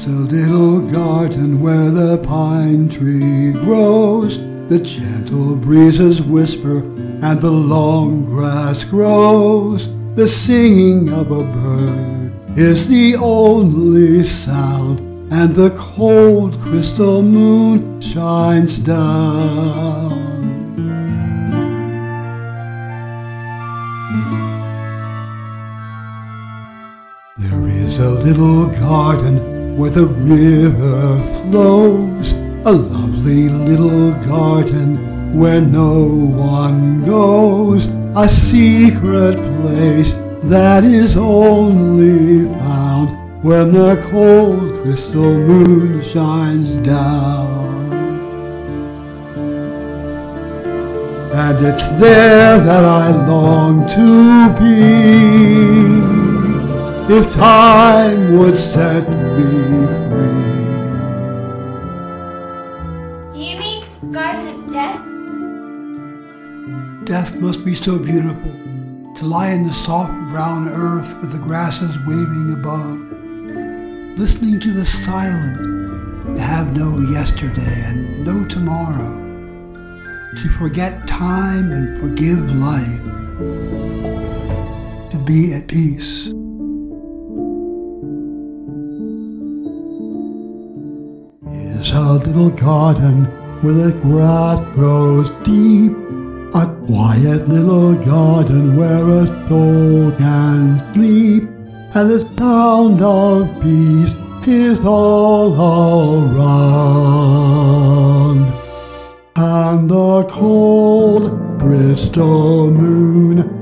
a little garden where the pine tree grows. The gentle breezes whisper and the long grass grows. The singing of a bird is the only sound, and the cold crystal moon shines down. There is a little garden where the river flows, a lovely little garden where no one goes, a secret place that is only found when the cold crystal moon shines down. And it's there that I long to be, if time would set me free. Do you mean Garden of Death? Death must be so beautiful, to lie in the soft brown earth with the grasses waving above, listening to the silence, to have no yesterday and no tomorrow, to forget time and forgive life, to be at peace. It's a little garden where the grass grows deep, a quiet little garden where a soul can sleep, and the sound of peace is all around. And the cold crystal moon